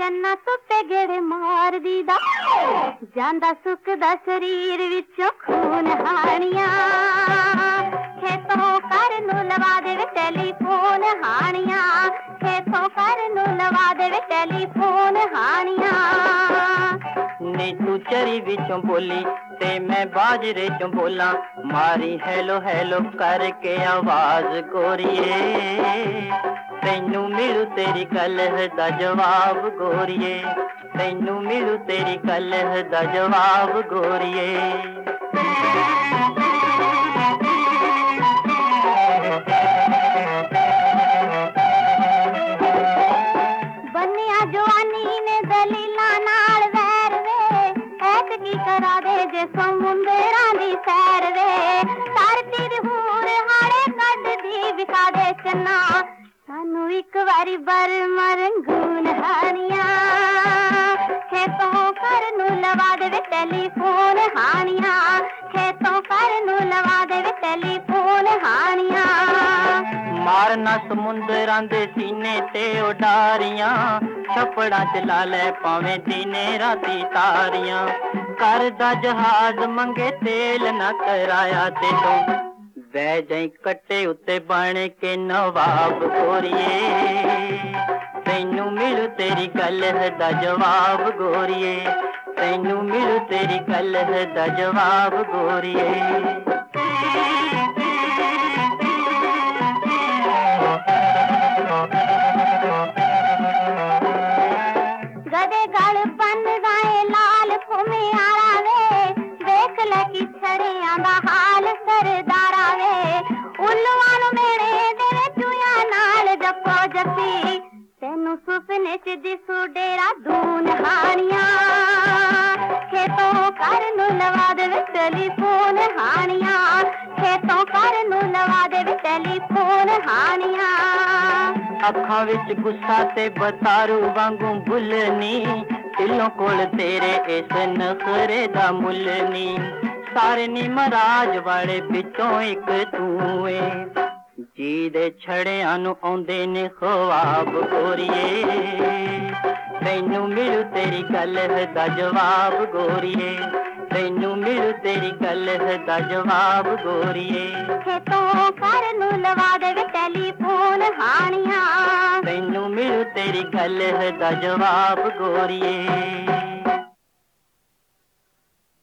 ਜਾਨਾ ਧੁੱਪੇ ਗੇੜੇ ਮਾਰਦੀ ਦਾ ਜਾਂਦਾ ਸੁੱਕਦਾ ਸਰੀਰ ਵਿੱਚੋਂ ਖੂਨ ਹਾਣੀਆਂ ਖੇਤੋਂ ਘਰ ਨੂੰ ਲਵਾ ਦੇਵੇ ਟੈਲੀਫੋਨ ਹਾਣੀਆਂ ਖੇਤੋਂ ਘਰ ਨੂੰ ਲਵਾ ਦੇਵੇ ਟੈਲੀਫੋਨ ਹਾਣੀਆਂ ਨੀ ਤੂੰ ਚਰੀ ਵਿੱਚੋਂ ਬੋਲੀ ਤੇ ਮੈਂ ਬਾਜਰੇ ਚੋਂ ਬੋਲਾਂ ਮਾਰੀ ਹੈਲੋ ਹੈਲੋ ਕਰਕੇ ਆਵਾਜ਼ ਗੋਰੀਏ ਤੈਨੂੰ ਮਿਲੂ ਤੇਰੀ ਕਲਹ ਦਾ ਜਵਾਬ ਗੋਰੀਏ ਤੈਨੂੰ ਮਿਲੂ ਤੇਰੀ ਕਲਹ ਦਾ ਜਵਾਬ ਗੋਰੀਏ ਬੰਨਿਆ ਜਵਾਨੀ ਨੇ ਦਲੀਲਾਂ ਨਾਲ ਵੈਰ ਵੇ ਐਤ ਕੀ ਕਰਾ ਦੇ ਜੇ ਸਮੁੰਦਰਾਂ ਦੀ ਸੈਰ ਵੇ ਧਰਤੀ ਦੀ ਹੂਰ ਹਾੜੇ ਕੱਢਦੀ ਵਿਖਾ ਦੇ ਚੰਨਾ ਸਾਨੂੰ ਇੱਕ ਵਾਰੀ ਬਰਮਾ ਰੰਗੂਨ ਹਾਣੀਆਂ ਖੇਤੋਂ ਘਰ ਨੂੰ ਲਵਾ ਦੇਵੇ ਟੈਲੀਫੋਨ ਹਾਣੀਆਂ ਖੇਤੋਂ ਘਰ ਨੂੰ ਲਵਾ ਦੇਵੇ ਟੈਲੀਫੋਨ ਹਾਣੀਆਂ ਮਾਰਨਾ ਸਮੁੰਦਰਾਂ ਦੇ ਸੀਨੇ ਤੇ ਉਡਾਰੀਆਂ ਛਪੜਾਂ ਚ ਲਾ ਲੈ ਭਾਵੇਂ ਦਿਨੇ ਰਾਤੀ ਤਾਰੀਆਂ ਕਰਦਾ ਜਹਾਜ਼ ਮੰਗੇ ਤੇਲ ਨਾ ਕਰਾਇਆ ਤੇ ਤੂੰ ਬਹਿ ਜਾਈ ਕੱਟੇ ਉੱਤੇ ਬਣ ਕੇ ਨਵਾਬ ਗੋਰੀਏ ਤੈਨੂੰ ਮਿਲੂ ਤੇਰੀ ਕਲਹ ਦਾ ਜਵਾਬ ਗੋਰੀਏ ਤੈਨੂੰ ਮਿਲੂ ਤੇਰੀ ਕਲਹ ਦਾ ਜਵਾਬ ਗੋਰੀਏ ਗਦੇ ਗਲ ਬੰਨ ਗਏ ਲਾਲ ਫੁਮੇ ਆਲਾ ਵੇ ਵੇਖ ਲੈ ਕਿ ਛੜਿਆਂ ਦਾ ਹਾਲ ਸਰਦਾਰਾ ਵੇ ਉੱਲੂਆਂ ਨੂੰ ਮੇਰੇ ਦੇਵੇ ਚੂਆਂ ਨਾਲ ਜੱਪੋ ਜੱਪੀ ਤੈਨੂੰ ਸੁਪਨੇ ਚ ਦਿਸੂ ਡੇਰਾ ਦੂਨ ਹਾਣੀਆਂ ਖੇਤੋਂ ਘਰ ਨੂੰ ਲਵਾ ਦੇਵੇ ਟੈਲੀਫੋਨ ਹਾਣੀਆਂ ਖੇਤੋਂ ਘਰ ਨੂੰ ਲਵਾ ਦੇਵੇ ਟੈਲੀਫੋਨ ਹਾਣੀਆਂ ਅੱਖਾਂ ਵਿੱਚ ਗੁੱਸਾ ਤੇ ਬਤਾਰੂ ਵਾਂਗੂ ਬੁੱਲਨੀ ਦਿਲੋਂ ਕੋਲ ਤੇਰੇ ਇਸ ਨਖਰੇ ਦਾ ਮੁੱਲ ਨੀ ਸਾਰੇ ਨੀ ਮਹਾਰਾਜ ਵਾਲੇ ਵਿੱਚੋਂ ਇੱਕ ਤੂੰ ਏ ਜੀ ਦੇ ਛੜਿਆਂ ਨੂੰ ਆਉਂਦੇ ਨੇ ਖਵਾਬ ਗੋਰੀਏ ਤੈਨੂੰ ਮਿਲੂ ਤੇਰੀ ਕਲਹ ਦਾ ਜਵਾਬ ਗੋਰੀਏ ਤੈਨੂੰ ਮਿਲੂ ਤੇਰੀ ਕਲਹ ਦਾ ਜਵਾਬ ਗੋਰੀਏ ਖੇਤੋਂ ਘਰ ਨੂੰ ਲਵਾ ਦੇਵੇ ਟੈਲੀਫੋਨ ਹਾਣੀਆਂ ਤੈਨੂੰ ਮਿਲੂ ਤੇਰੀ ਕਲਹ ਦਾ ਜਵਾਬ ਗੋਰੀਏ